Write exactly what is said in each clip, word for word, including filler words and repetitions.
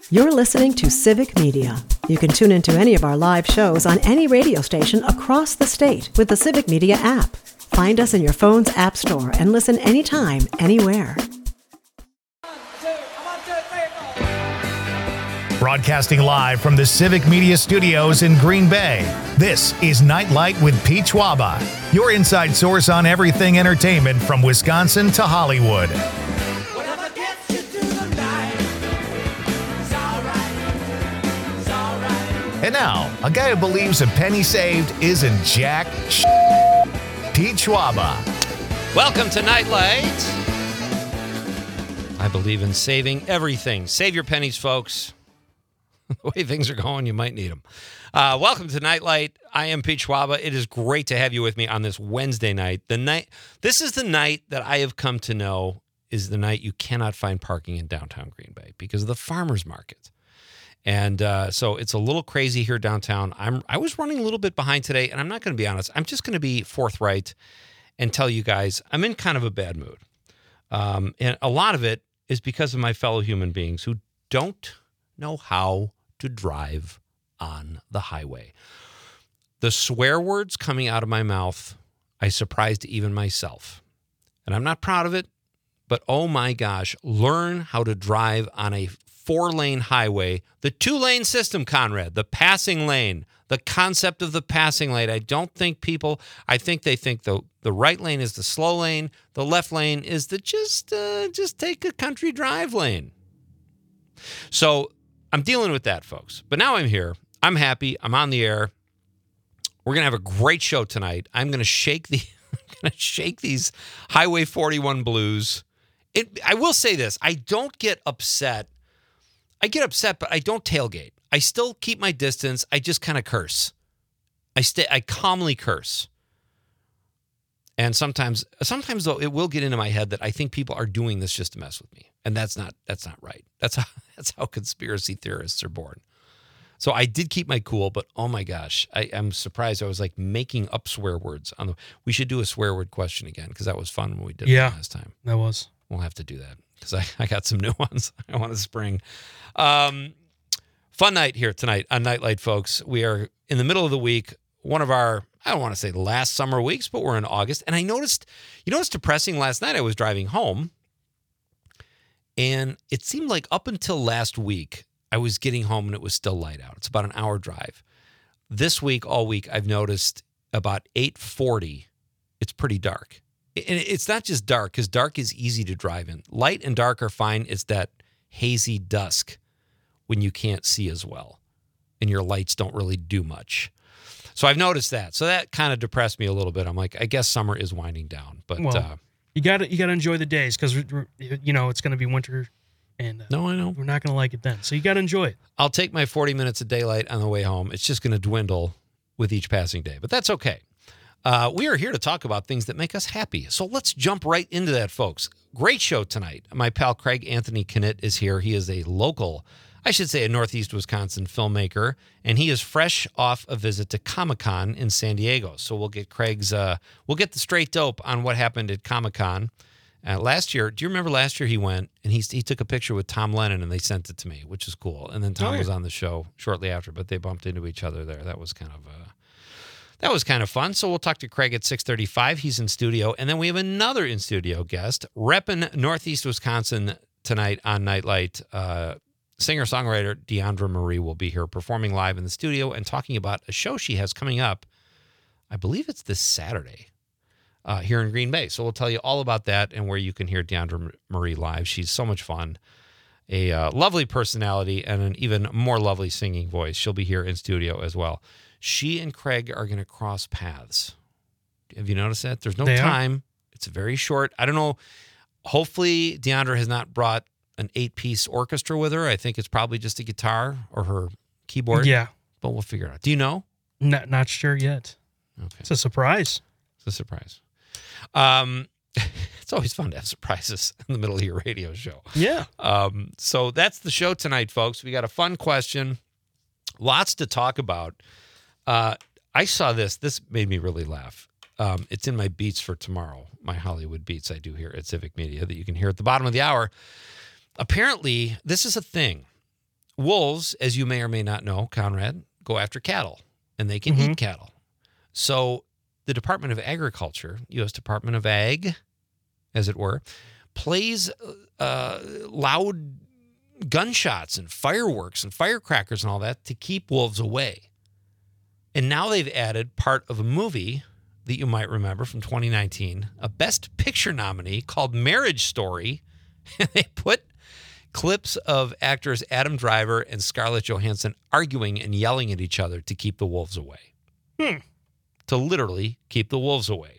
You're listening to Civic Media. You can tune into any of our live shows on any radio station across the state with the Civic Media app. Find us in your phone's app store and listen anytime, anywhere. Broadcasting live from the Civic Media Studios in Green Bay, this is Nightlight with Pete Schwaba, your inside source on everything entertainment from Wisconsin to Hollywood. And now, a guy who believes a penny saved isn't jack sh- Pete Schwaba. Welcome to Nightlight. I believe in saving everything. Save your pennies, folks. The way things are going, you might need them. Uh, welcome to Nightlight. I am Pete Schwaba. It is great to have you with me on this Wednesday night. The night. This is the night that I have come to know is the night you cannot find parking in downtown Green Bay because of the farmers market. And uh, so it's a little crazy here downtown. I'm I was running a little bit behind today, and I'm not going to be honest. I'm just going to be forthright and tell you guys I'm in kind of a bad mood. Um, and a lot of it is because of my fellow human beings who don't know how to drive on the highway. The swear words coming out of my mouth, I surprised even myself. And I'm not proud of it, but oh my gosh, learn how to drive on a four-lane highway, the two-lane system, Conrad, the passing lane, the concept of the passing lane. I don't think people, I think they think the, the right lane is the slow lane, the left lane is the just, uh, just take a country drive lane. So I'm dealing with that, folks. But now I'm here. I'm happy. I'm on the air. We're going to have a great show tonight. I'm going to shake the I'm going to shake these Highway forty-one blues. It, I will say this. I don't get upset. I get upset, but I don't tailgate. I still keep my distance. I just kind of curse. I stay. I calmly curse. And sometimes, sometimes though, it will get into my head that I think people are doing this just to mess with me. And that's not that's not right. That's how that's how conspiracy theorists are born. So I did keep my cool, but oh my gosh, I, I'm surprised. I was like making up swear words on the. We should do a swear word question again because that was fun when we did yeah, it last time. That was. We'll have to do that because I, I got some new ones I want to spring. Um, fun night here tonight on Nightlight, folks. We are in the middle of the week. One of our, I don't want to say the last summer weeks, but we're in August. And I noticed, you know what's depressing? Last night I was driving home. And it seemed like up until last week, I was getting home and it was still light out. It's about an hour drive. This week, all week, I've noticed about eight forty, it's pretty dark. And it's not just dark, because dark is easy to drive in. Light and dark are fine. It's that hazy dusk when you can't see as well and your lights don't really do much. So I've noticed that. So that kind of depressed me a little bit. I'm like, I guess summer is winding down. But well, uh, you got to you got to enjoy the days because you know it's going to be winter, and uh, no, I know we're not going to like it then. So you got to enjoy it. I'll take my forty minutes of daylight on the way home. It's just going to dwindle with each passing day, but that's okay. Uh, we are here to talk about things that make us happy. So let's jump right into that, folks. Great show tonight. My pal Craig Anthony Knitt is here. He is a local, I should say a Northeast Wisconsin filmmaker, and he is fresh off a visit to Comic-Con in San Diego. So we'll get Craig's, uh, we'll get the straight dope on what happened at Comic-Con. Uh, last year, do you remember last year he went and he, he took a picture with Tom Lennon and they sent it to me, which is cool. And then Tom oh, yeah. was on the show shortly after, but they bumped into each other there. That was kind of uh, that was kind of fun. So we'll talk to Craig at six thirty-five. He's in studio. And then we have another in-studio guest, repping Northeast Wisconsin tonight on Nightlight. Uh, Singer-songwriter Deandra Marie will be here performing live in the studio and talking about a show she has coming up. I believe it's this Saturday uh, here in Green Bay. So we'll tell you all about that and where you can hear Deandra Marie live. She's so much fun, a uh, lovely personality, and an even more lovely singing voice. She'll be here in studio as well. She and Craig are going to cross paths. Have you noticed that? There's no they time. Are. It's very short. I don't know. Hopefully, Deandra has not brought an eight-piece orchestra with her. I think it's probably just a guitar or her keyboard. Yeah. But we'll figure it out. Do you know? Not not sure yet. Okay. It's a surprise. It's a surprise. Um, it's always fun to have surprises in the middle of your radio show. Yeah. Um, so that's the show tonight, folks. We got a fun question. Lots to talk about. Uh, I saw this. This made me really laugh. Um, it's in my beats for tomorrow, my Hollywood beats I do here at Civic Media that you can hear at the bottom of the hour. Apparently, this is a thing. wolves, as you may or may not know, Conrad, go after cattle, and they can Mhm. eat cattle. So the Department of Agriculture, U S Department of Ag, as it were, plays uh, loud gunshots and fireworks and firecrackers and all that to keep wolves away. And now they've added part of a movie that you might remember from twenty nineteen, a Best Picture nominee called Marriage Story. And they put clips of actors Adam Driver and Scarlett Johansson arguing and yelling at each other to keep the wolves away. Hmm. To literally keep the wolves away.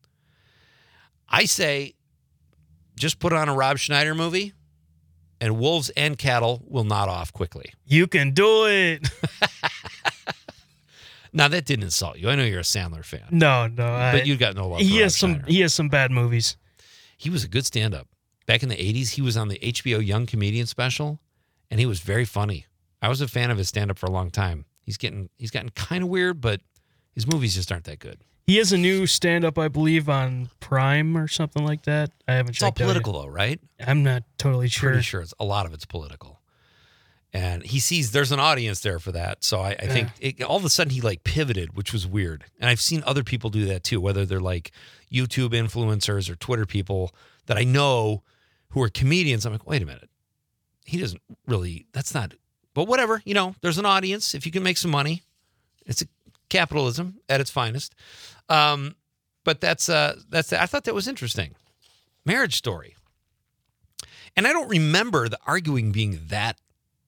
I say, just put on a Rob Schneider movie, and wolves and cattle will nod off quickly. You can do it. Now, that didn't insult you. I know you're a Sandler fan. No, no. I, But you got no love for he Rob has some. Schneider. He has some bad movies. He was a good stand-up. Back in the eighties, he was on the H B O Young Comedian special, and he was very funny. I was a fan of his stand-up for a long time. He's getting he's gotten kind of weird, but his movies just aren't that good. He has a new stand-up, I believe, on Prime or something like that. I haven't It's all checked out political, though, right? yet. I'm not totally sure. Pretty sure it's a lot of it's political. And he sees there's an audience there for that. So I, I think it, all of a sudden he like pivoted, which was weird. And I've seen other people do that too, whether they're like YouTube influencers or Twitter people that I know who are comedians. I'm like, wait a minute. He doesn't really, that's not, but whatever, you know, there's an audience. If you can make some money, it's a capitalism at its finest. Um, but that's, uh, that's, I thought that was interesting. Marriage Story. And I don't remember the arguing being that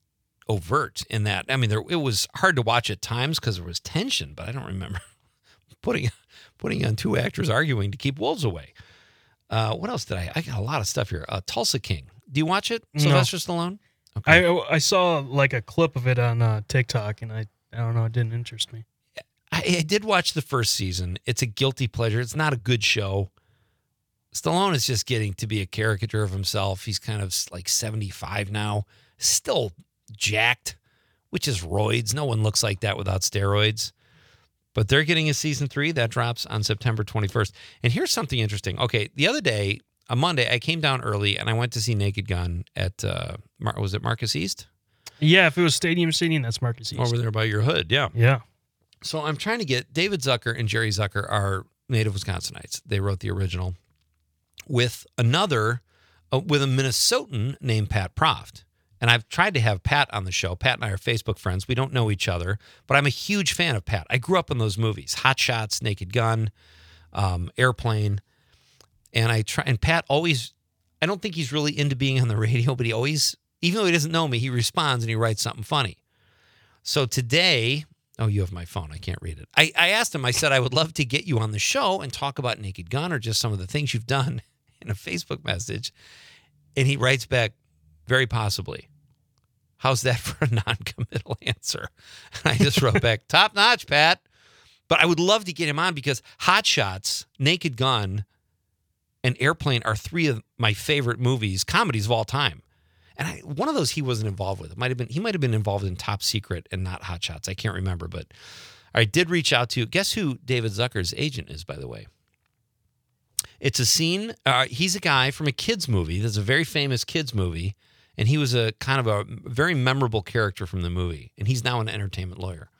overt in that. I mean, there, it was hard to watch at times because there was tension, but I don't remember putting putting on two actors arguing to keep wolves away. Uh, what else did I? I got a lot of stuff here. Uh, Tulsa King. Do you watch it? No. Sylvester Stallone? Okay. I I saw like a clip of it on uh, TikTok, and I I don't know, it didn't interest me. I, I did watch the first season. It's a guilty pleasure. It's not a good show. Stallone is just getting to be a caricature of himself. He's kind of like seventy-five now, still jacked, which is roids. No one looks like that without steroids. But they're getting a season three that drops on September twenty-first. And here's something interesting. Okay, the other day, on Monday, I came down early and I went to see Naked Gun at, uh, Mar- was it Marcus East? Yeah, if it was Stadium Seating, that's Marcus East. Over there by your hood, yeah. Yeah. So I'm trying to get, David Zucker and Jerry Zucker are native Wisconsinites. They wrote the original with another, uh, with a Minnesotan named Pat Proft. And I've tried to have Pat on the show. Pat and I are Facebook friends. We don't know each other, but I'm a huge fan of Pat. I grew up in those movies, Hot Shots, Naked Gun, um, Airplane. And I try, and Pat always, I don't think he's really into being on the radio, but he always, even though he doesn't know me, he responds and he writes something funny. So today, oh, you have my phone. I can't read it. I, I asked him, I said, I would love to get you on the show and talk about Naked Gun or just some of the things you've done in a Facebook message. And he writes back, very possibly. How's that for a non-committal answer? And I just wrote back, top notch, Pat. But I would love to get him on because Hot Shots, Naked Gun, and Airplane are three of my favorite movies, comedies of all time. And I, one of those he wasn't involved with. It might have been he might have been involved in Top Secret and not Hot Shots. I can't remember, but I did reach out to. Guess who David Zucker's agent is, by the way? It's a scene. Uh, he's a guy from a kids movie. There's a very famous kids movie, and he was a kind of a very memorable character from the movie. And he's now an entertainment lawyer.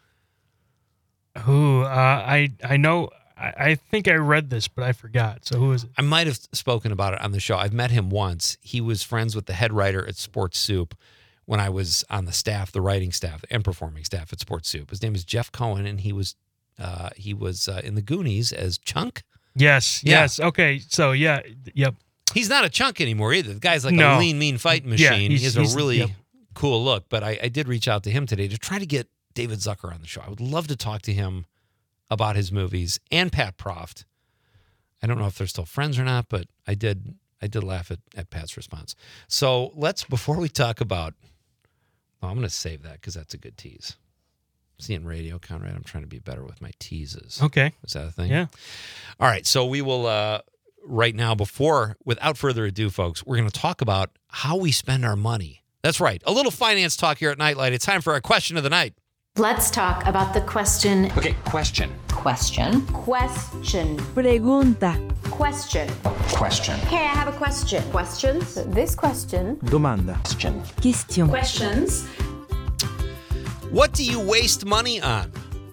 Who? Uh, I I know. I, I think I read this, but I forgot. So who is it? I might have spoken about it on the show. I've met him once. He was friends with the head writer at Sports Soup when I was on the staff, the writing staff and performing staff at Sports Soup. His name is Jeff Cohen, and he was uh, he was uh, in the Goonies as Chunk. Yes. Yeah. Yes. Okay. So yeah. Yep. He's not a chunk anymore either. The guy's like No. a lean, mean fighting Yeah, machine. he's- he has a he's- really yep. cool look. But I, I did reach out to him today to try to get David Zucker on the show. I would love to talk to him about his movies and Pat Proft. I don't know if they're still friends or not, but I did I did laugh at, at Pat's response. So let's, before we talk about, oh, I'm going to save that because that's a good tease. Seeing radio, Conrad, I'm trying to be better with my teases. Okay. Is that a thing? Yeah. All right. So we will, uh, right now, before, without further ado, folks, we're going to talk about how we spend our money. That's right. A little finance talk here at Nightlight. It's time for our question of the night. Let's talk about the question. Okay, question. Question. Question. Pregunta. Question. Question. Hey, I have a question. Questions? This question. Domanda. Question. Question. Questions. What do you waste money on?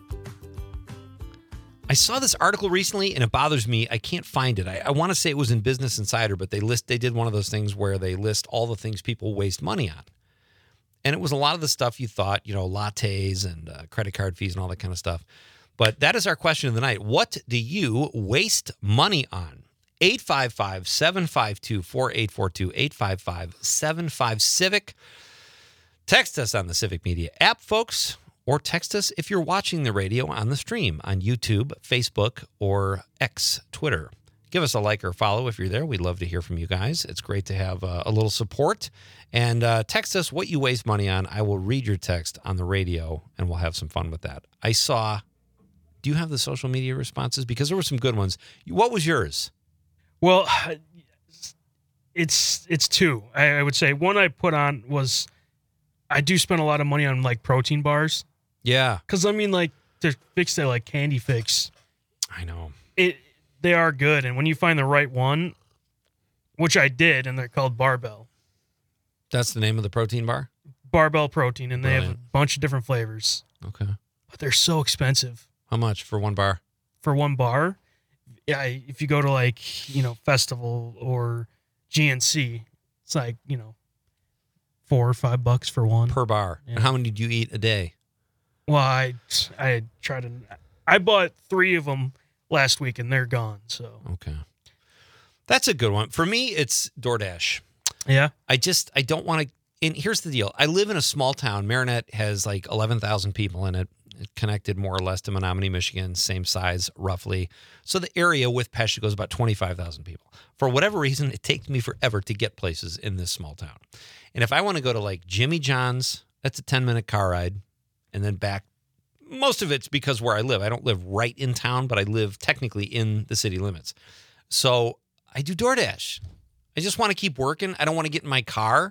I saw this article recently, and it bothers me. I can't find it. I, I want to say it was in Business Insider, but they list they did one of those things where they list all the things people waste money on. And it was a lot of the stuff you thought, you know, lattes and uh, credit card fees and all that kind of stuff. But that is our question of the night. What do you waste money on? eight five five, seven five two, four eight four two, eight five five, seven five, Civic. Text us on the Civic Media app, folks, or text us if you're watching the radio on the stream on YouTube, Facebook, or X, Twitter. Give us a like or follow if you're there. We'd love to hear from you guys. It's great to have uh, a little support. And uh, text us what you waste money on. I will read your text on the radio, and we'll have some fun with that. I saw, do you have the social media responses? Because there were some good ones. What was yours? Well, it's it's two. I, I would say one I put on was I do spend a lot of money on like protein bars. Yeah. Because I mean, like they're fixed at like Candy Fix. I know. It they are good, and when you find the right one, which I did, and they're called Barbell. That's the name of the protein bar? Barbell Protein, and they Brilliant. have a bunch of different flavors. Okay. But they're so expensive. How much for one bar? For one bar? Yeah, if you go to like, you know, Festival or G N C, it's like, you know, four or five bucks for one. Per bar. Yeah. And how many do you eat a day? Well, I I tried to, I bought three of them last week and they're gone. So Okay. That's a good one. For me, it's DoorDash. yeah, I just, I don't want to, and here's the deal. I live in a small town. Marinette has like eleven thousand people in it, connected more or less to Menominee, Michigan, same size roughly. So the area with Pescia goes about twenty-five thousand people. For whatever reason, it takes me forever to get places in this small town. And if I want to go to like Jimmy John's, that's a ten minute car ride, and then back. Most of it's because where I live. I don't live right in town, but I live technically in the city limits. So I do DoorDash. I just want to keep working. I don't want to get in my car.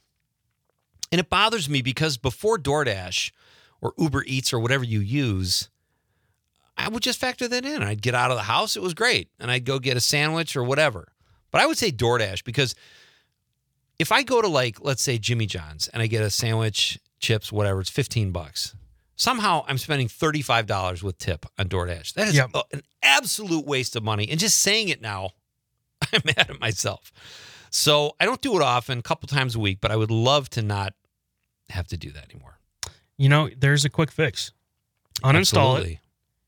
And it bothers me because before DoorDash or Uber Eats or whatever you use, I would just factor that in. I'd get out of the house. It was great. And I'd go get a sandwich or whatever. But I would say DoorDash because if I go to like, let's say Jimmy John's and I get a sandwich, chips, whatever, it's fifteen bucks. Somehow I'm spending thirty-five dollars with tip on DoorDash. That is Yep. a- an absolute waste of money. And just saying it now, I'm mad at myself. So I don't do it often, a couple times a week, but I would love to not have to do that anymore. you know, there's a quick fix. Uninstall Absolutely.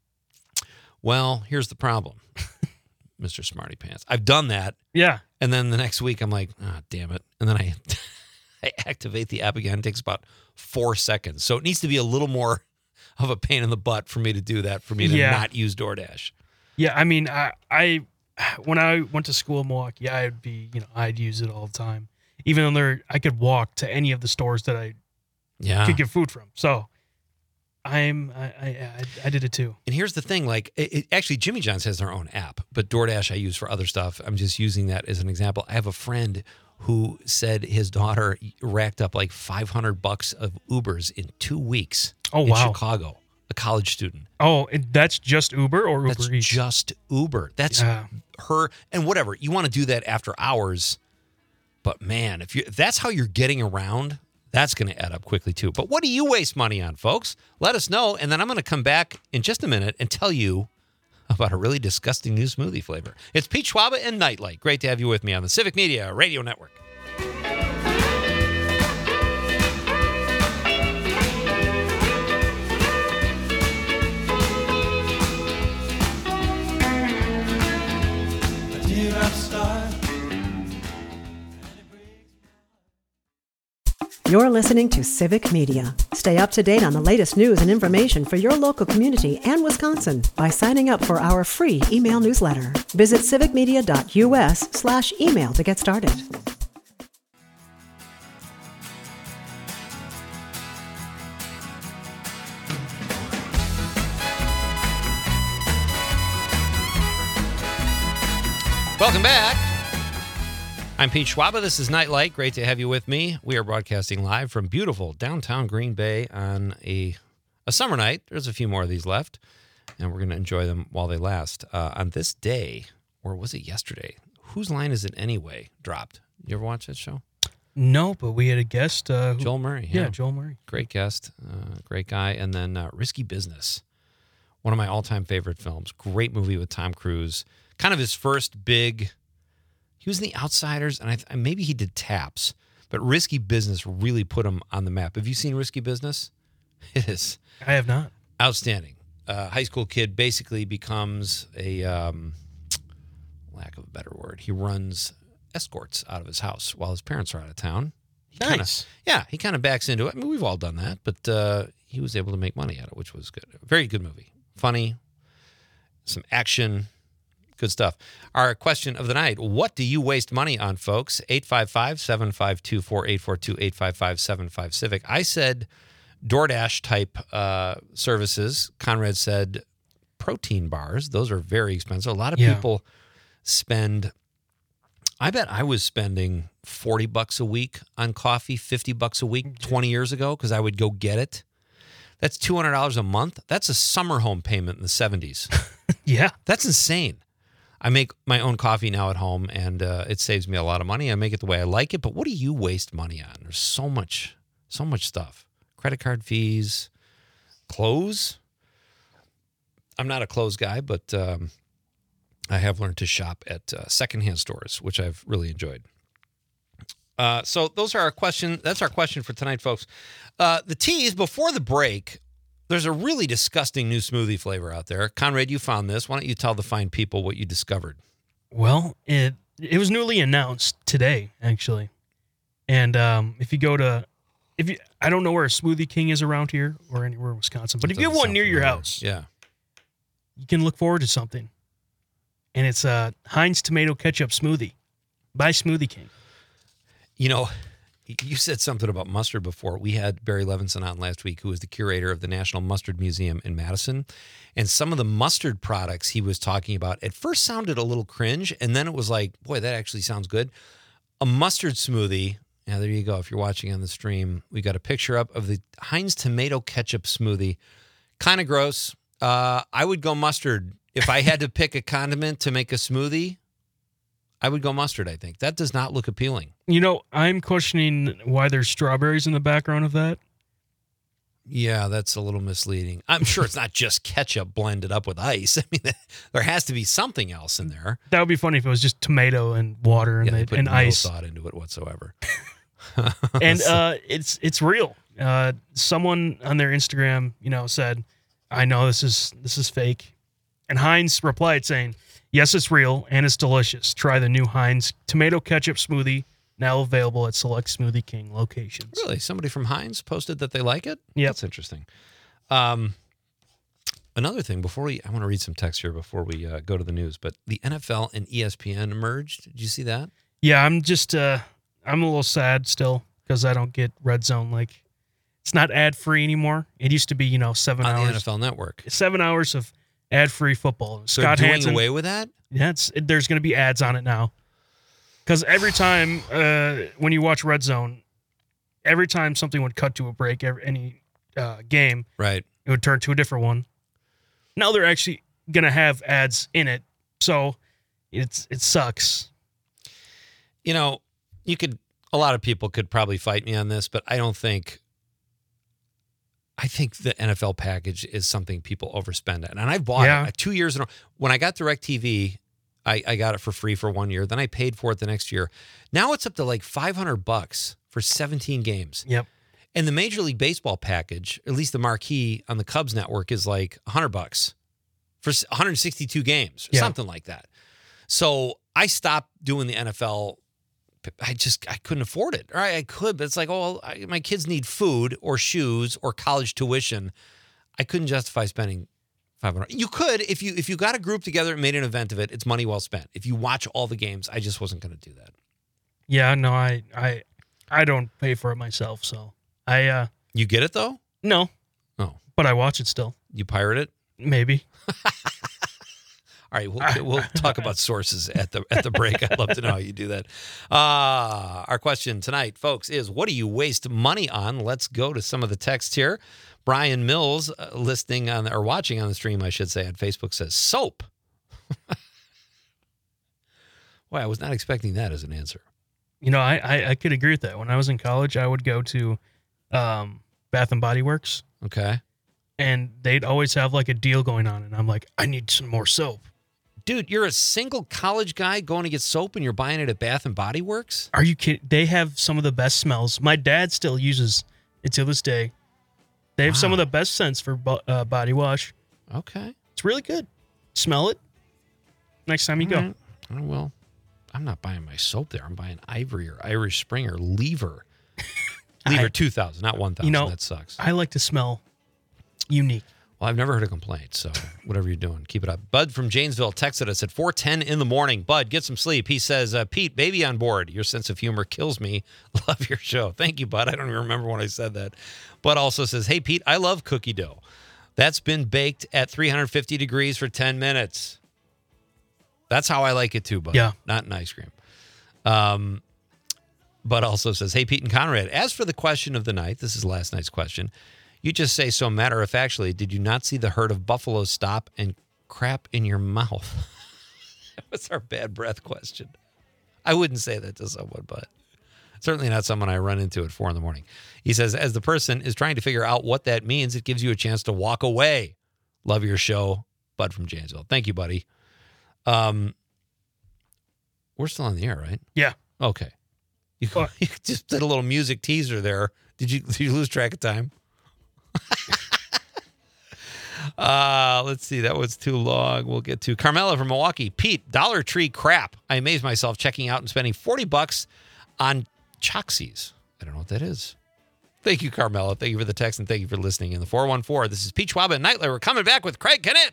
Well, here's the problem, Mister Smarty Pants. I've done that, it. Yeah. and then the next week I'm like, ah, damn it. And then I, I activate the app again. It takes about four seconds. So it needs to be a little more of a pain in the butt for me to do that, for me to Yeah. not use DoorDash. Yeah. I mean, I, I, when I went to school in Milwaukee, I'd be, you know, I'd use it all the time. Even though there, I could walk to any of the stores that I Yeah. could get food from. So I'm, I, I, I, I did it too. And here's the thing, like, it, it, actually, Jimmy John's has their own app, but DoorDash I use for other stuff. I'm just using that as an example. I have a friend who said his daughter racked up like five hundred bucks of Ubers in two weeks Oh, in wow. Chicago, a college student. Oh, and that's just Uber or Uber That's Eats? just Uber. That's Yeah. her, and whatever. You want to do that after hours, but man, if you if that's how you're getting around, that's going to add up quickly too. But what do you waste money on, folks? Let us know, and then I'm going to come back in just a minute and tell you about a really disgusting new smoothie flavor. It's Pete Schwaba and Nightlight. Great to have you with me on the Civic Media Radio Network. You're listening to Civic Media. Stay up to date on the latest news and information for your local community and Wisconsin by signing up for our free email newsletter. Visit civicmedia.us slash email to get started. Welcome back. I'm Pete Schwaba. This is Nightlight. Great to have you with me. We are broadcasting live from beautiful downtown Green Bay on a, a summer night. There's a few more of these left, and we're going to enjoy them while they last. Uh, on this day, or was it yesterday? Whose Line Is It Anyway? Dropped. You ever watch that show? No, but we had a guest. Uh, who, Joel Murray. yeah. Joel Murray. Great guest, uh, great guy. And then uh, Risky Business, one of my all-time favorite films. Great movie with Tom Cruise. Kind of his first big. He was in The Outsiders, and I, maybe he did Taps. But Risky Business really put him on the map. Have you seen Risky Business? It is I have not. outstanding. Uh, high school kid basically becomes a, um, lack of a better word, he runs escorts out of his house while his parents are out of town. He Nice. Kinda, yeah, he kind of backs into it. I mean, we've all done that, but uh, he was able to make money at it, which was good. Very good movie. Funny, some action, good stuff. Our question of the night, what do you waste money on, folks? eight five five, seven five two, four eight four two, eight five five, seven five Civic. I said DoorDash type uh, services. Conrad said protein bars. Those are very expensive. A lot of Yeah. people spend, I bet I was spending forty bucks a week on coffee, fifty bucks a week twenty years ago because I would go get it. That's two hundred dollars a month. That's a summer home payment in the seventies. Yeah. That's insane. I make my own coffee now at home, and uh, it saves me a lot of money. I make it the way I like it. But what do you waste money on? There's so much, so much stuff. Credit card fees, clothes. I'm not a clothes guy, but um, I have learned to shop at uh, secondhand stores, which I've really enjoyed. Uh, so those are our question. That's our question for tonight, folks. Uh, the tease before the break. There's a really disgusting new smoothie flavor out there. Conrad, you found this. Why don't you tell the fine people what you discovered? Well, it it was newly announced today, actually. And um, if you go to, if you, I don't know where a Smoothie King is around here or anywhere in Wisconsin, but if you have Doesn't one sound near your familiar. house, Yeah. you can look forward to something. And it's a Heinz tomato ketchup smoothie by Smoothie King. You know, you said something about mustard before. We had Barry Levinson on last week, who is the curator of the National Mustard Museum in Madison. And some of the mustard products he was talking about at first sounded a little cringe. And then it was like, boy, that actually sounds good. A mustard smoothie. Now, there you go. If you're watching on the stream, we got a picture up of the Heinz tomato ketchup smoothie. Kind of gross. Uh, I would go mustard. If I had to pick a condiment to make a smoothie, I would go mustard, I think. That does not look appealing. You know, I'm questioning why there's strawberries in the background of that. Yeah, that's a little misleading. I'm sure it's not just ketchup blended up with ice. I mean, there has to be something else in there. That would be funny if it was just tomato and water and, Yeah, they they, put and no ice. thought into it whatsoever. And uh, it's it's real. Uh, someone on their Instagram, you know, said, "I know this is this is fake," and Heinz replied saying, "Yes, it's real and it's delicious. Try the new Heinz tomato ketchup smoothie, now available at select Smoothie King locations." Really? Somebody from Heinz posted that they like it? Yep. That's interesting. Um, another thing, before we, I want to read some text here before we uh, go to the news, but the N F L and E S P N merged. Did you see that? Yeah, I'm just uh, I'm a little sad still because I don't get Red Zone. Like, it's not ad free anymore. It used to be, you know, seven On hours, the N F L Network. seven hours of ad free football. So Scott they're doing Hansen. away with that? Yeah, it's, it, there's going to be ads on it now. Because every time uh, when you watch Red Zone, every time something would cut to a break, every, any uh, game, Right. it would turn to a different one. Now they're actually going to have ads in it, so it's it sucks. You know, you could, a lot of people could probably fight me on this, but I don't think, I think the N F L package is something people overspend on. And I bought Yeah. it two years in a row. When I got DirecTV, I, I got it for free for one year. Then I paid for it the next year. Now it's up to like five hundred bucks for seventeen games. Yep. And the Major League Baseball package, at least the marquee on the Cubs network, is like one hundred bucks for one hundred sixty-two games or Yeah. something like that. So I stopped doing the N F L. I just, I couldn't afford it. Or I, I could, but it's like, oh, I, my kids need food or shoes or college tuition. I couldn't justify spending five hundred. You could, if you if you got a group together and made an event of it, it's money well spent. If you watch all the games, I just wasn't going to do that. Yeah, no, I I I don't pay for it myself, so I uh You get it though? no, Oh, but I watch it still. you pirate it? Maybe. All right, we'll, we'll talk about sources at the at the break. I'd love to know how you do that. Uh, our question tonight, folks, is what do you waste money on? Let's go to some of the text here. Brian Mills, uh, listening on or watching on the stream, I should say, on Facebook says soap. Boy, I was not expecting that as an answer. You know, I, I I could agree with that. When I was in college, I would go to um, Bath and Body Works, Okay. and they'd always have like a deal going on, and I'm like, I need some more soap. Dude, you're a single college guy going to get soap and you're buying it at Bath and Body Works? Are you kidding? They have some of the best smells. My dad still uses it to this day. They have some Wow. of the best scents for bo- uh, body wash. Okay. It's really good. Smell it next time you All go. right. Oh, well, I'm not buying my soap there. I'm buying Ivory or Irish Spring or Lever. Lever I- two thousand, not one thousand. You know, that sucks. I like to smell unique. Well, I've never heard a complaint, so whatever you're doing, keep it up. Bud from Janesville texted us at four ten in the morning. Bud, get some sleep. He says, uh, Pete, baby on board. Your sense of humor kills me. Love your show. Thank you, Bud. I don't even remember when I said that. Bud also says, hey, Pete, I love cookie dough. That's been baked at three hundred fifty degrees for ten minutes. That's how I like it too, Bud. Yeah. Not in ice cream. Um, Bud also says, hey, Pete and Conrad, as for the question of the night, this is last night's question. You just say so matter-of-factly, did you not see the herd of buffaloes stop and crap in your mouth? That was our bad breath question. I wouldn't say that to someone, but certainly not someone I run into at four in the morning. He says, as the person is trying to figure out what that means, it gives you a chance to walk away. Love your show, Bud from Janesville. Thank you, buddy. Um, we're still on the air, right? Yeah. Okay. You, you just did a little music teaser there. Did you, did you lose track of time? uh, let's see. That was too long. We'll get to Carmela from Milwaukee. Pete, Dollar Tree crap. I amaze myself checking out and spending forty bucks on Choxies. I don't know what that is. Thank you, Carmela. Thank you for the text and thank you for listening. In the four one four, this is Pete Schwab at Nightlight. We're coming back with Craig Kennett.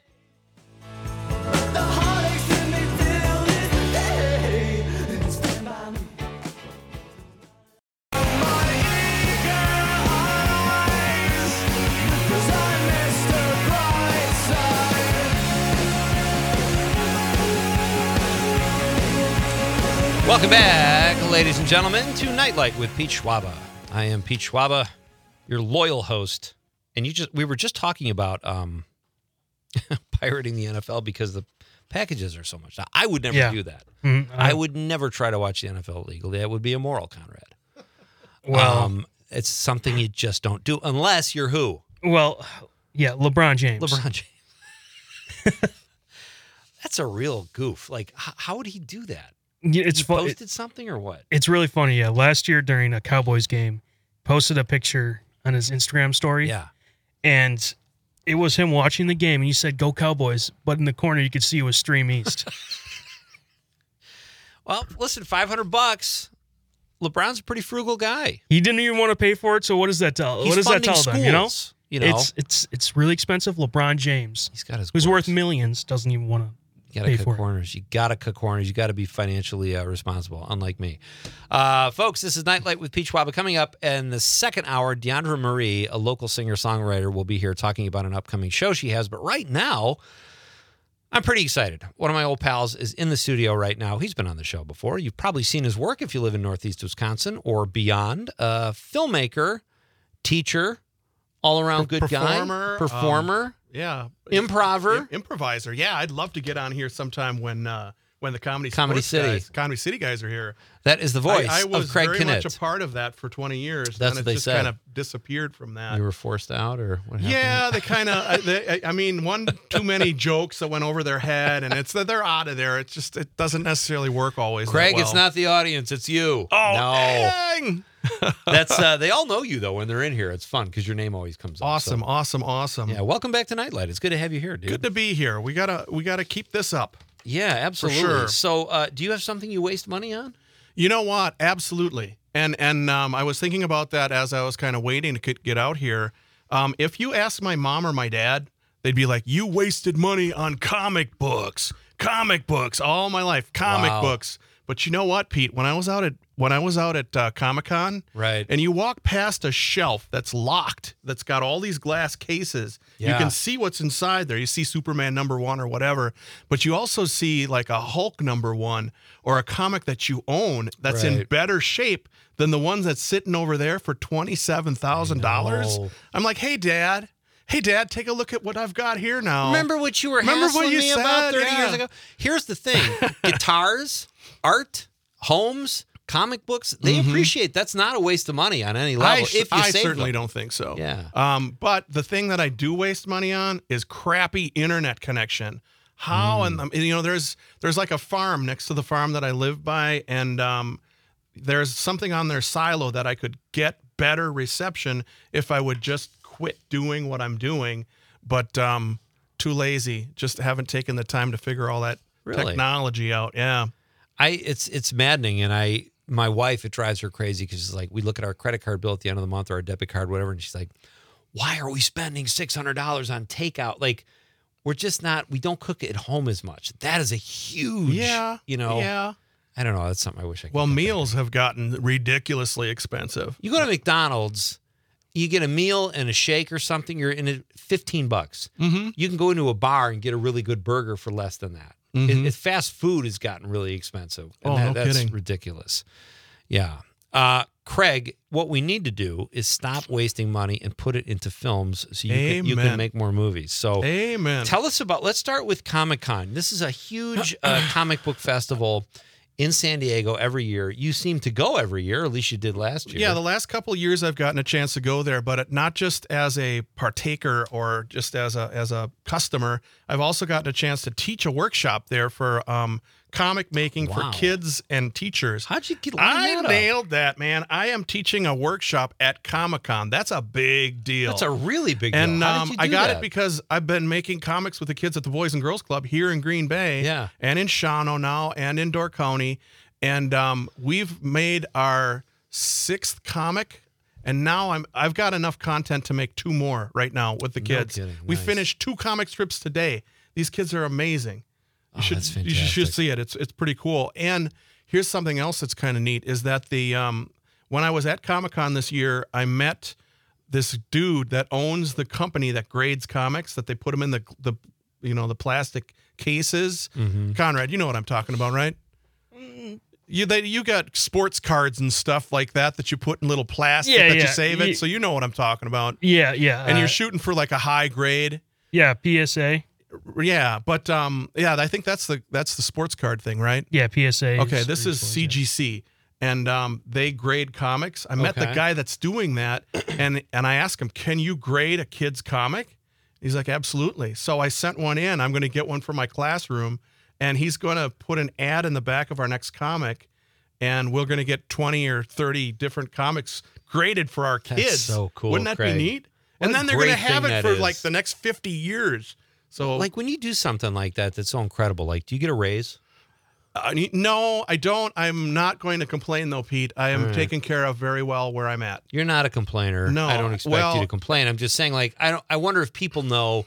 Welcome back, ladies and gentlemen, to Nightlight with Pete Schwaba. I am Pete Schwaba, your loyal host, and you just—we were just talking about um, pirating the N F L because the packages are so much. Now, I would never Yeah. do that. Mhm. I would never try to watch the N F L illegally. That would be immoral, Conrad. Well, um, it's something you just don't do unless you're who? well, yeah, LeBron James. LeBron James. That's a real goof. Like, h- how would he do that? Yeah, it's He fu- posted something or what? It's really funny. Yeah, last year during a Cowboys game, posted a picture on his Instagram story. Yeah. And it was him watching the game, and he said, "Go Cowboys!" But in the corner, you could see it was Stream East. Well, listen, five hundred bucks. LeBron's a pretty frugal guy. He didn't even want to pay for it. So what does that tell? He's what does that funding tell them? You know, schools, you know? it's it's it's really expensive. LeBron James, He's got his who's course. worth millions, doesn't even want to. You gotta pay cut for it. corners. You gotta cut corners. You gotta be financially uh, responsible, unlike me. Uh, folks, this is Nightlight with Pete Schwaba. Coming up in the second hour, Deandra Marie, a local singer-songwriter, will be here talking about an upcoming show she has. But right now, I'm pretty excited. One of my old pals is in the studio right now. He's been on the show before. You've probably seen his work if you live in Northeast Wisconsin or beyond. Uh, filmmaker, teacher, all-around good Performer, guy, performer, Yeah. improver. Im- improviser. Yeah, I'd love to get on here sometime when uh, when the Comedy Comedy Sports City. guys, Comedy City guys are here. That is the voice I, I was of Craig very Kennett. much a part of that for twenty years. That's then what it they just said. kind of disappeared from that. You were forced out, or what happened? Yeah, they kind of. I, I mean, one too many jokes that went over their head, and it's that they're out of there. It's just it doesn't necessarily work always. that Craig, well. it's not the audience, it's you. Oh, no. dang! That's uh, they all know you though when they're in here. It's fun because your name always comes up. Awesome, So, awesome, awesome. yeah, welcome back to Nightlight. It's good to have you here, dude. Good to be here. We gotta we gotta keep this up. yeah, absolutely. sure. So, uh, do you have something you waste money on? You know what? Absolutely. And and um, I was thinking about that as I was kind of waiting to get- get out here. Um, if you ask my mom or my dad, they'd be like, "You wasted money on comic books, comic books, all my life, comic Wow. books." But you know what, Pete? When I was out at when I was out at uh, Comic-Con, Right. and you walk past a shelf that's locked, that's got all these glass cases, you Yeah. can see what's inside there. You see Superman number one or whatever, but you also see like a Hulk number one or a comic that you own that's in Right. better shape than the ones that's sitting over there for twenty-seven thousand dollars. I know. I'm like, hey, Dad. Hey, Dad, take a look at what I've got here now. Remember what you were Remember what hassling you me said? about thirty Yeah. years ago? Here's the thing: guitars, art, homes, comic books, they Mhm. appreciate that's not a waste of money on any I, level. sh- if you I save certainly them. don't think so. Yeah. Um, but the thing that I do waste money on is crappy internet connection. How Mm. and you know, there's there's like a farm next to the farm that I live by, and um, there's something on their silo that I could get better reception if I would just quit doing what I'm doing. But um, too lazy, just haven't taken the time to figure all that Really? technology out. Yeah. I it's it's maddening, and I my wife, it drives her crazy because she's like, we look at our credit card bill at the end of the month or our debit card, whatever, and she's like, why are we spending six hundred dollars on takeout? Like, we're just not, we don't cook at home as much. That is a huge, Yeah. you know, Yeah. I don't know. That's something I wish I could. Well, get back. meals have gotten ridiculously expensive. You go to McDonald's, you get a meal and a shake or something, you're in it fifteen bucks. Mm-hmm. You can go into a bar and get a really good burger for less than that. Mhm. It, it, fast food has gotten really expensive. And Oh, that, no that's kidding. ridiculous. Yeah. Uh, Craig, what we need to do is stop wasting money and put it into films so you can, you can Amen. make more movies. So Amen. tell us about, let's start with Comic-Con. This is a huge uh, comic book festival in San Diego every year. You seem to go every year, or at least you did last year. Yeah, the last couple of years I've gotten a chance to go there, but it, not just as a partaker or just as a as a customer. I've also gotten a chance to teach a workshop there for um, comic making Wow. for kids and teachers. How'd you get line I that up? nailed that, man. I am teaching a workshop at Comic-Con. That's a big deal. That's a really big deal. And How um, did you I do got that? it because I've been making comics with the kids at the Boys and Girls Club here in Green Bay, Yeah. and in Shawano now, and in Door County, and um, we've made our sixth comic, and now I'm I've got enough content to make two more right now with the No kids. kidding. We Nice. finished two comic strips today. These kids are amazing. You Oh, should that's you should fantastic. see it. It's it's pretty cool. And here's something else that's kind of neat is that the um, when I was at Comic-Con this year, I met this dude that owns the company that grades comics, that they put them in the the you know the plastic cases. Mm-hmm. Conrad, you know what I'm talking about, right? You they you got sports cards and stuff like that that you put in little plastic Yeah, that you yeah. save it, Ye- so you know what I'm talking about. Yeah, yeah. And uh, you're shooting for like a high grade. yeah, P S A. Yeah, but um, yeah, I think that's the that's the sports card thing, right? Yeah, P S A. Okay, this is C G C, and um, they grade comics. I met the Okay. guy that's doing that, and and I asked him, "Can you grade a kid's comic?" He's like, "Absolutely." So I sent one in. I'm going to get one for my classroom, and he's going to put an ad in the back of our next comic, and we're going to get twenty or thirty different comics graded for our That's kids. so cool, Wouldn't that Craig. be neat? What and a then they're going to great have thing it that for like is. the next fifty years. So Like when you do something like that, that's so incredible. Like, do you get a raise? Uh, no, I don't. I'm not going to complain though, Pete. I am All right. taken care of very well where I'm at. You're not a complainer. No, I don't expect well- you to complain. I'm just saying, like, I don't. I wonder if people know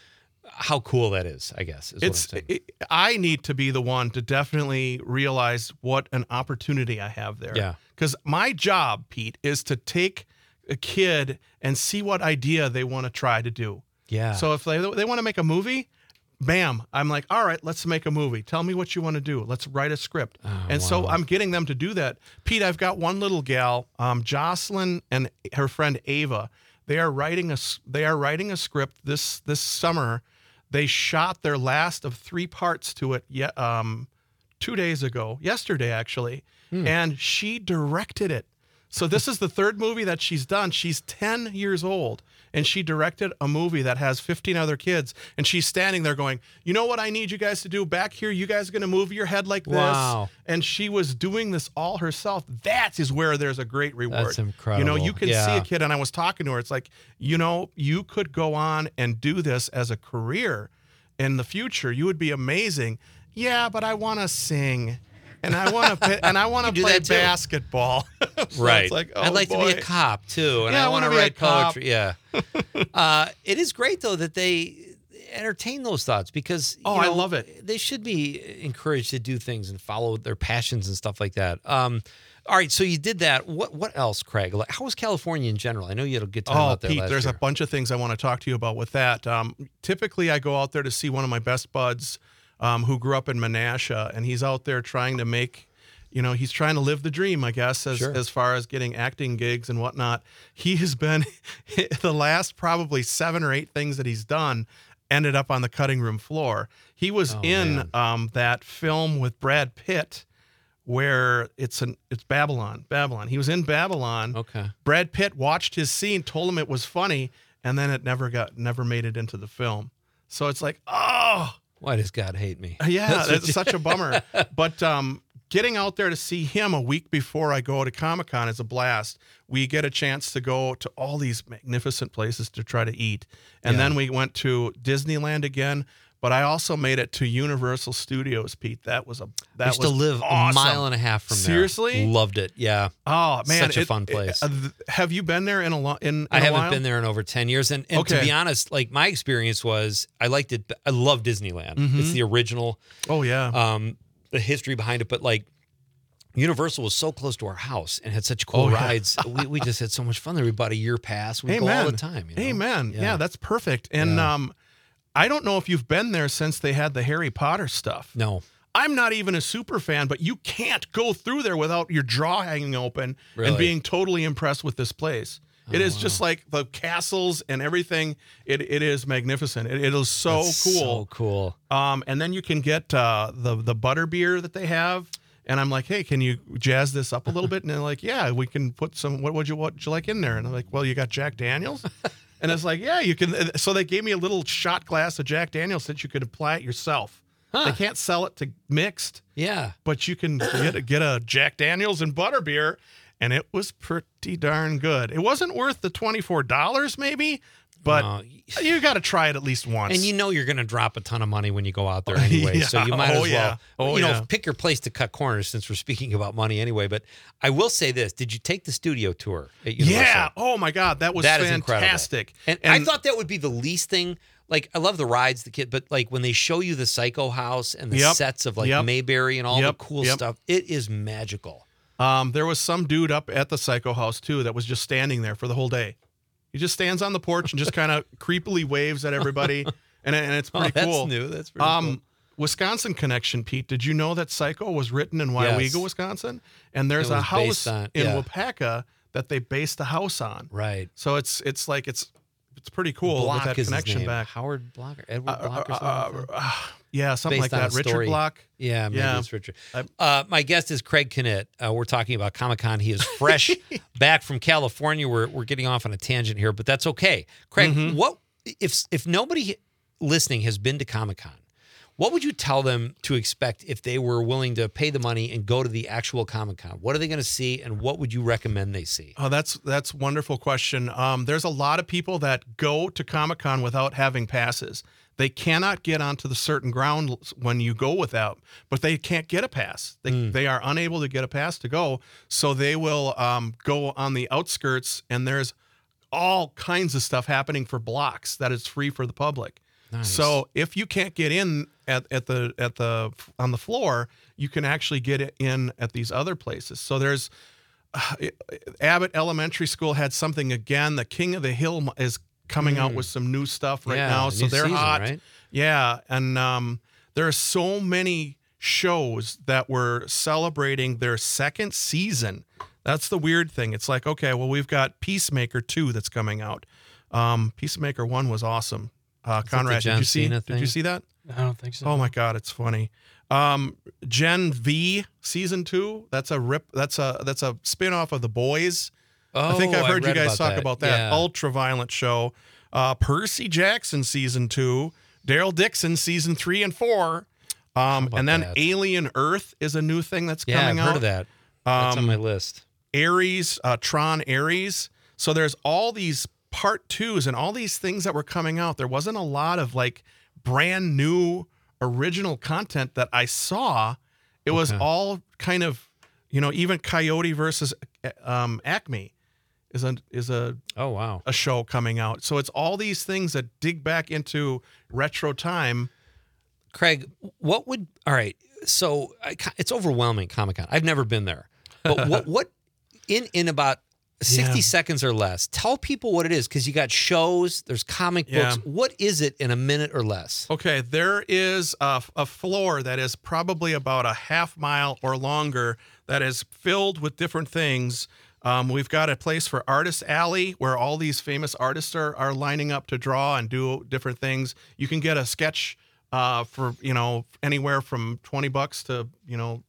how cool that is. I guess is It's. what I'm saying. It, I need to be the one to definitely realize what an opportunity I have there. Yeah. Because my job, Pete, is to take a kid and see what idea they want to try to do. Yeah. So if they they want to make a movie, bam, I'm like, all right, let's make a movie. Tell me what you want to do. Let's write a script. Oh, and so wow. I'm getting them to do that. Pete, I've got one little gal, um, Jocelyn, and her friend Ava. They are writing a s- they are writing a script this this summer. They shot their last of three parts to it yet um, two days ago, yesterday actually, Hmm. and she directed it. So this is the third movie that she's done. She's ten years old, and she directed a movie that has fifteen other kids. And she's standing there going, "You know what I need you guys to do back here? You guys are going to move your head like this." Wow. And she was doing this all herself. That is where there's a great reward. That's You know, incredible. you can see Yeah. a kid, and I was talking to her. It's like, you know, you could go on and do this as a career in the future. You would be amazing. Yeah, but I want to sing. And I want to and I want to do play that too. basketball. So right. It's like, oh, I'd like to boy. be a cop too, and Yeah, I I want to wanna be a write cop. poetry. Yeah. uh, it is great though that they entertain those thoughts because you Oh, I know, love it. They should be encouraged to do things and follow their passions and stuff like that. Um, all right, so you did that. What what else, Craig? Like, how was California in general? I know you had a good time Oh, out there Pete, last there's year. a bunch of things I want to talk to you about with that. Um, typically, I go out there to see one of my best buds um, who grew up in Menasha, and he's out there trying to make, you know, he's trying to live the dream, I guess, as, Sure. as far as getting acting gigs and whatnot. He has been, the last probably seven or eight things that he's done ended up on the cutting room floor. He was Oh, in man. um, that film with Brad Pitt where it's an it's Babylon. Babylon. He was in Babylon. Okay. Brad Pitt watched his scene, told him it was funny, and then it never got never made it into the film. So it's like, oh, Why does God hate me? yeah, That's what that's you- such a bummer. But um, getting out there to see him a week before I go to Comic-Con is a blast. We get a chance to go to all these magnificent places to try to eat. And Yeah. then we went to Disneyland again, but I also made it to Universal Studios, Pete. That was a that I used was to live awesome. a mile and a half from there. Seriously? Loved it. Yeah. Oh man, Such a it- fun it- place. uh, th- have you been there in a lo- in, in I a haven't while? been there in over ten years. And, and to Okay. be honest, like my experience was I liked it. I love Disneyland. Mm-hmm. It's the original, Oh yeah. um, the history behind it. But like Universal was so close to our house and had such cool Oh, yeah. rides. we, we just had so much fun there. We bought a year pass. We go all the time. You know? Amen. Yeah. Yeah. that's perfect. And Yeah. um, I don't know if you've been there since they had the Harry Potter stuff. No. I'm not even a super fan, but you can't go through there without your jaw hanging open Really? and being totally impressed with this place. It is just like the castles and everything. It it is magnificent. It, it is so That's cool. So cool. Um, and then you can get uh, the the butter beer that they have. And I'm like, hey, can you jazz this up a little bit? And they're like, yeah, we can put some. What would you what would you like in there? And I'm like, well, you got Jack Daniels. And it's like, yeah, you can. So they gave me a little shot glass of Jack Daniels that you could apply it yourself. They can't sell it to mixed, Yeah. but you can get a, get a Jack Daniels and butterbeer, and it was pretty darn good. It wasn't worth the twenty-four dollars maybe, but Uh, you got to try it at least once. And you know you're going to drop a ton of money when you go out there anyway. So Yeah. you might Oh, as well, yeah. Oh, you know, yeah. pick your place to cut corners since we're speaking about money anyway. But I will say this. Did you take the studio tour at Universal? yeah, oh my God, that was That is incredible. fantastic. And, I thought that would be the least thing. Like, I love the rides, the kid, but like when they show you the Psycho House and the Yep. sets of like Yep. Mayberry and all Yep. the cool Yep. stuff, it is magical. Um, there was some dude up at the Psycho House too that was just standing there for the whole day. He just stands on the porch and just kind of creepily waves at everybody, and, and it's Oh, pretty that's cool. new. That's pretty um, cool. Wisconsin connection, Pete. Did you know that Psycho was written in Weyauwega, Yes. Wisconsin? And there's It a was house based on- in yeah. Wapaka that they based the house on. Right. So it's it's like it's it's pretty cool Block with that is his connection name. back. Howard Block or Edward Uh, Block or uh, something? uh, uh, yeah, something Based like on that. a Richard story. Block. Yeah, maybe Yeah. it's Richard. I- Uh, my guest is Craig Knitt. Uh, we're talking about Comic-Con. He is fresh back from California. We're we're getting off on a tangent here, but that's okay. Craig, Mm-hmm. what if if nobody listening has been to Comic-Con? What would you tell them to expect if they were willing to pay the money and go to the actual Comic-Con? What are they going to see, and what would you recommend they see? Oh, that's that's a wonderful question. Um, there's a lot of people that go to Comic-Con without having passes. They cannot get onto the certain ground when you go without, but they can't get a pass. They Hmm. they are unable to get a pass to go, so they will um, go on the outskirts, and there's all kinds of stuff happening for blocks that is free for the public. Nice. So if you can't get in at, at the at the on the floor, you can actually get it in at these other places. So there's uh, Abbott Elementary School had something again. The King of the Hill is coming out with some new stuff right Hmm. Yeah, now, so new they're season, hot. right? Yeah, and um, there are so many shows that were celebrating their second season. That's the weird thing. It's like, okay, well, we've got Peacemaker two that's coming out. Um, Peacemaker one was awesome. Uh, the Conrad, John did you see? Cena Did you thing? see that? I don't think so. Oh my God, it's funny. Um, Gen V season two. That's a rip. That's a that's a spinoff of The Boys. Oh, I think I've heard you read guys talk that. about that. Yeah. Ultra violent show. Uh, Percy Jackson season two. Daryl Dixon season three and four. Um, about and then that? Alien Earth is a new thing that's Yeah, coming I've out. heard of that. That's on Um, my list. Ares, uh, Tron Ares. So there's all these part twos and all these things that were coming out. There wasn't a lot of like brand new original content that I saw. It was Okay. all kind of, you know, even Coyote versus um, Acme is a is a Oh, wow. a show coming out. So it's all these things that dig back into retro time. Craig, what would all right? So I, it's overwhelming. Comic Con. I've never been there, but what what in in about sixty Yeah. seconds or less? Tell people what it is because you got shows. There's comic Yeah. books. What is it in a minute or less? Okay, there is a, a floor that is probably about a half mile or longer that is filled with different things. Um, we've got a place for Artist Alley where all these famous artists are, are lining up to draw and do different things. You can get a sketch uh, for, you know, anywhere from twenty bucks to, you know,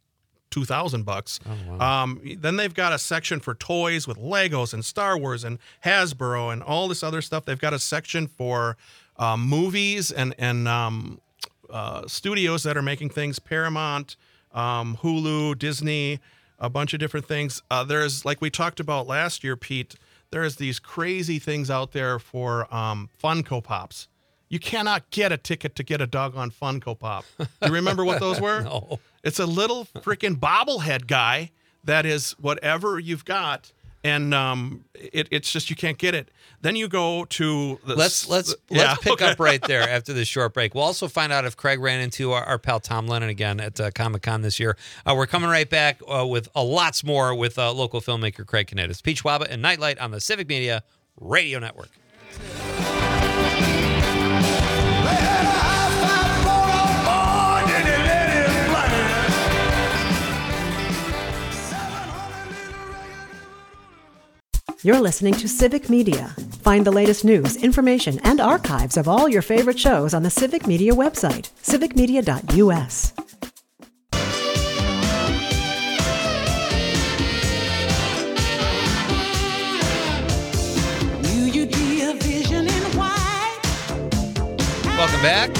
two thousand bucks. Oh, wow. Um, then they've got a section for toys with Legos and Star Wars and Hasbro and all this other stuff. They've got a section for um, movies and and um, uh, studios that are making things. Paramount, um, Hulu, Disney, a bunch of different things. Uh, there's, like we talked about last year, Pete, there's these crazy things out there for um, Funko Pops. You cannot get a ticket to get a doggone Funko Pop. Do you remember what those were? No. It's a little freaking bobblehead guy that is whatever you've got, and um, it, it's just you can't get it. Then you go to the Let's let's yeah, let's pick okay. up right there after this short break. We'll also find out if Craig ran into our, our pal Tom Lennon again at uh, Comic Con this year. Uh, we're coming right back uh, with a lots more with uh, local filmmaker Craig Knight. Pete Schwaba and Nightlight on the Civic Media Radio Network. You're listening to Civic Media. Find the latest news, information, and archives of all your favorite shows on the Civic Media website, civic media dot u s. Welcome back.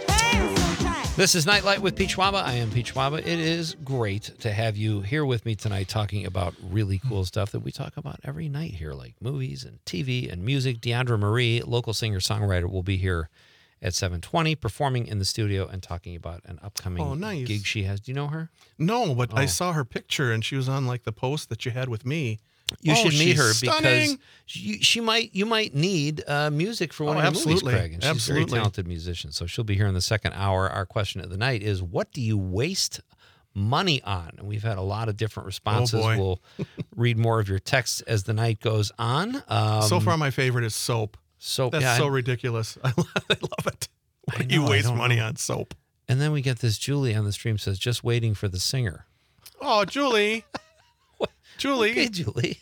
This is Nightlight with Pete Schwaba. I am Pete Schwaba. It is great to have you here with me tonight talking about really cool stuff that we talk about every night here, like movies and T V and music. Deandra Marie, local singer-songwriter, will be here at seven twenty, performing in the studio and talking about an upcoming Oh, nice. gig she has. Do you know her? No, but Oh. I saw her picture, and she was on like the post that you had with me. You Oh, should meet she's her stunning. because she, she might you might need uh, music for one Oh, of your movies, absolutely. Craig. And she's a very Absolutely. talented musician. So she'll be here in the second hour. Our question of the night is, what do you waste money on? And we've had a lot of different responses. boy. We'll read more of your texts as the night goes on. Um, so far, my favorite is soap. soap. That's yeah, so and- ridiculous. I love, I love it. I Why do you know, I waste don't money know. on soap? And then we get this Julie on the stream says, just waiting for the singer. Oh, Julie. Julie. Okay, Julie.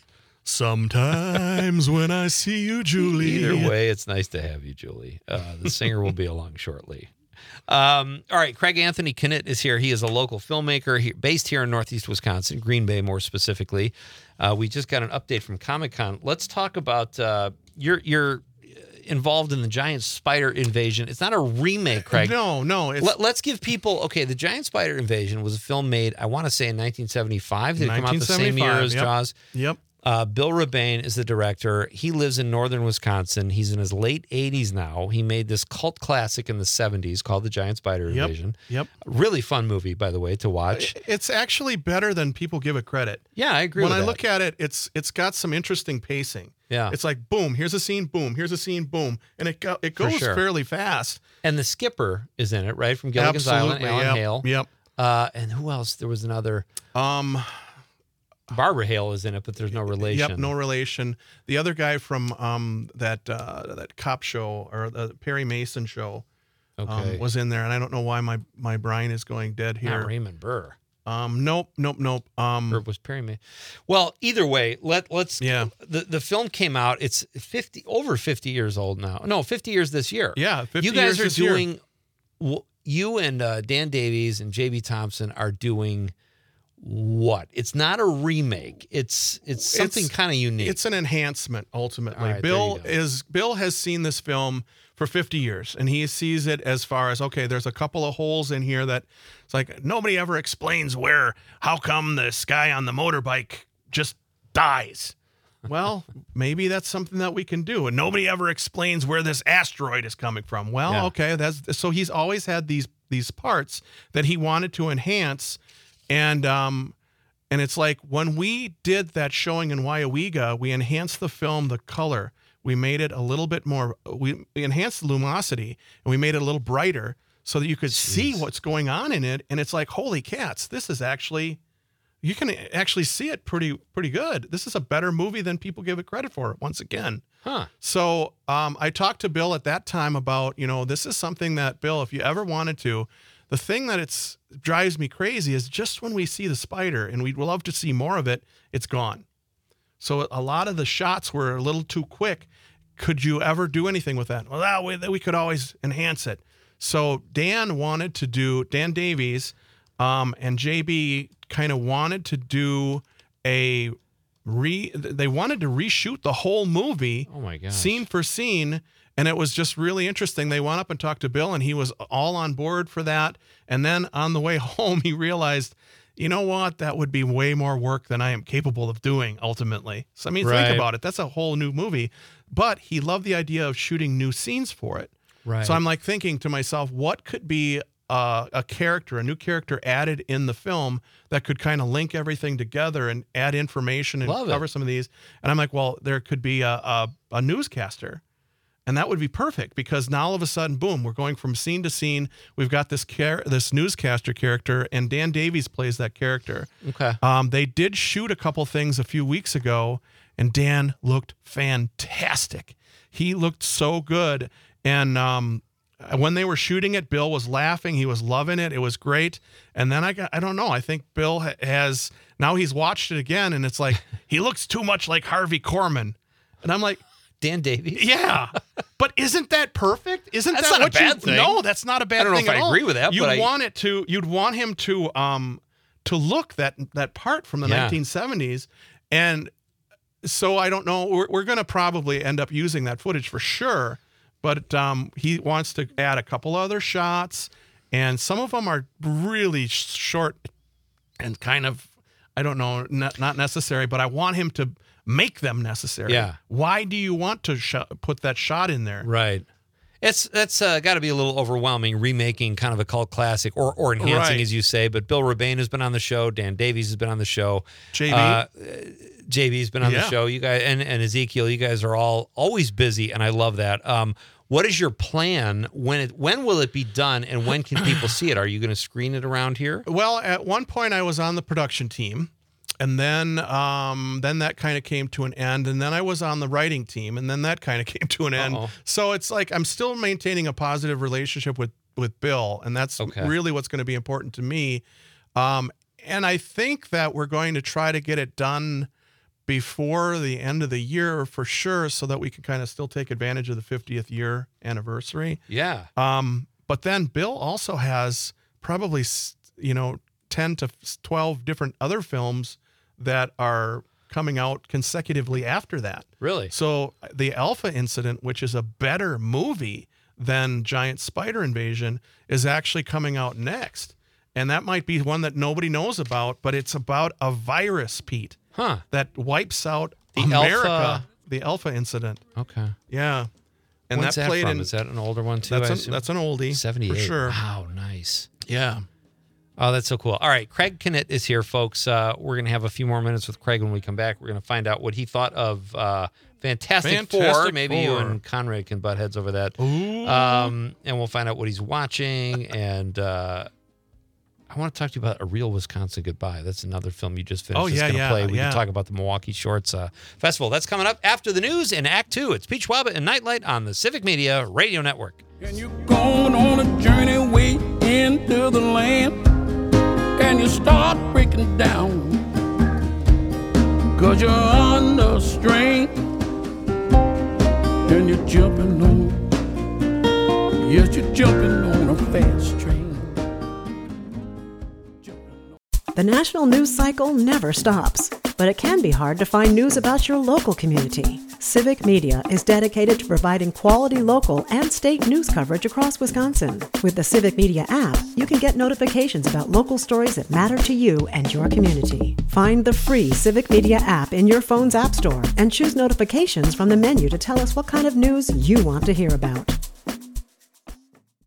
Sometimes when I see you, Julie. Either way, it's nice to have you, Julie. Uh, the singer will be along shortly. Um, all right, Craig Anthony Knight is here. He is a local filmmaker he, based here in Northeast Wisconsin, Green Bay more specifically. Uh, we just got an update from Comic-Con. Let's talk about uh, you're you're involved in the giant spider invasion. It's not a remake, Craig. No, no. It's Let, let's give people, okay, the giant spider invasion was a film made, I want to say in nineteen seventy-five. Did it come out the same year as yep. Jaws? Yep. Uh, Bill Rebane is the director. He lives in northern Wisconsin. He's in his late eighties now. He made this cult classic in the seventies called The Giant Spider Yep. Invasion. Yep. Really fun movie, by the way, to watch. It's actually better than people give it credit. Yeah, I agree When with I that. look at it, it's it's got some interesting pacing. Yeah. It's like boom, here's a scene, boom, here's a scene, boom, and it go, it For goes sure. fairly fast. And the skipper is in it, right? From Gilligan's Island, Absolutely, Alan yep, Hale. Yep. Uh, and who else? There was another. Um. Barbara Hale is in it, but there's no relation. Yep. No relation. The other guy from um that uh, that cop show or the Perry Mason show Okay. um, was in there, and I don't know why my my brain is going dead Not here. Raymond Burr. Um. Nope. Nope. Nope. Um. Or was Perry May? Well, either way, let let's. Yeah. The the film came out. It's fifty over fifty years old now. No, fifty years this year. Yeah. fifty You guys years are this year. doing. w- You and uh, Dan Davies and J B Thompson are doing what? It's not a remake. It's it's something It's- kind of unique. It's an enhancement ultimately. All right, there Bill you go. is Bill has seen this film for fifty years, and he sees it as far as, okay, there's a couple of holes in here that it's like nobody ever explains where, how come this guy on the motorbike just dies. Well, maybe that's something that we can do. And nobody ever explains where this asteroid is coming from. Well, Yeah. okay, that's so he's always had these these parts that he wanted to enhance. And um and it's like when we did that showing in Wyawega, we enhanced the film, the color. We made it a little bit more, we, we enhanced the luminosity, and we made it a little brighter so that you could see what's going on in it. And it's like, holy cats, this is actually, you can actually see it pretty pretty good. This is a better movie than people give it credit for, once again. huh? So um, I talked to Bill at that time about, you know, this is something that, Bill, if you ever wanted to, the thing that it's drives me crazy is just when we see the spider, and we'd love to see more of it, it's gone. So a lot of the shots were a little too quick. Could you ever do anything with that? Well, that way, we could always enhance it. So Dan wanted to do, Dan Davies um, and J B kind of wanted to do a re. They wanted to reshoot the whole movie, Oh my gosh. scene for scene, and it was just really interesting. They went up and talked to Bill, and he was all on board for that. And then on the way home, he realized, you know what? That would be way more work than I am capable of doing ultimately. So, I mean, Right. think about it. That's a whole new movie. But he loved the idea of shooting new scenes for it. Right. So I'm like thinking to myself, what could be uh, a character, a new character added in the film that could kind of link everything together and add information and Love it. cover some of these? And I'm like, well, there could be a, a, a newscaster. And that would be perfect because now all of a sudden, boom, we're going from scene to scene. We've got this char- this newscaster character, and Dan Davies plays that character. Okay. Um, they did shoot a couple things a few weeks ago, and Dan looked fantastic. He looked so good. And um, when they were shooting it, Bill was laughing. He was loving it. It was great. And then I got, I don't know. I think Bill ha- has, now he's watched it again, and it's like, he looks too much like Harvey Korman. And I'm like, Dan Davies. yeah, but isn't that perfect? Isn't That's that not a what bad you, thing. No, that's not a bad I don't know thing if at I all. agree with that, You'd but I- want it to. You'd want him to um to look that that part from the Yeah. nineteen seventies, and so I don't know. We're we're gonna probably end up using that footage for sure, but um he wants to add a couple other shots, and some of them are really sh- short and kind of, I don't know, not, not necessary, but I want him to make them necessary. Yeah. Why do you want to sh- put that shot in there? Right. It's that's uh, got to be a little overwhelming remaking kind of a cult classic or or enhancing, Right. as you say. But Bill Rebane has been on the show. Dan Davies has been on the show. J B? Uh, J B's been on the Yeah. show. You guys and, and Ezekiel, you guys are all always busy, and I love that. Um, what is your plan? When it when will it be done, and when can people see it? Are you going to screen it around here? Well, at one point I was on the production team, and then um, then that kind of came to an end, and then I was on the writing team, and then that kind of came to an end. Uh-oh. So it's like I'm still maintaining a positive relationship with with Bill, and that's Okay. really what's going to be important to me. Um, and I think that we're going to try to get it done before the end of the year for sure, so that we can kind of still take advantage of the fiftieth year anniversary. Yeah. Um, but then Bill also has probably, s- you know, ten to twelve different other films that are coming out consecutively after that. Really? So the Alpha Incident, which is a better movie than Giant Spider Invasion, is actually coming out next. And that might be one that nobody knows about, but it's about a virus, Pete, Huh. that wipes out The America. Alpha- The Alpha Incident. Okay. Yeah. And When's that that played from? in, Is that an older one too? that's, I a, assume? that's an oldie. seventy-eight. For sure. Wow, nice. Yeah. Oh, that's so cool. All right, Craig Knitt is here, folks. Uh, we're going to have a few more minutes with Craig when we come back. We're going to find out what he thought of uh, Fantastic, Four. Fantastic Maybe you Four. and Conrad can butt heads over that. Ooh. Um, and we'll find out what he's watching. And uh, I want to talk to you about A Real Wisconsin Goodbye. That's another film you just finished. Oh, that's yeah, gonna yeah, play. We yeah. can talk about the Milwaukee Shorts uh, Festival. That's coming up after the news in Act Two. It's Pete Schwaba and Nightlight on the Civic Media Radio Network. And you're going on a journey way into the land, and you start breaking down, cause you're under strain, and you're jumping on, yes, you're jumping on a fast train. The national news cycle never stops, but it can be hard to find news about your local community. Civic Media is dedicated to providing quality local and state news coverage across Wisconsin. With the Civic Media app, you can get notifications about local stories that matter to you and your community. Find the free Civic Media app in your phone's app store and choose notifications from the menu to tell us what kind of news you want to hear about.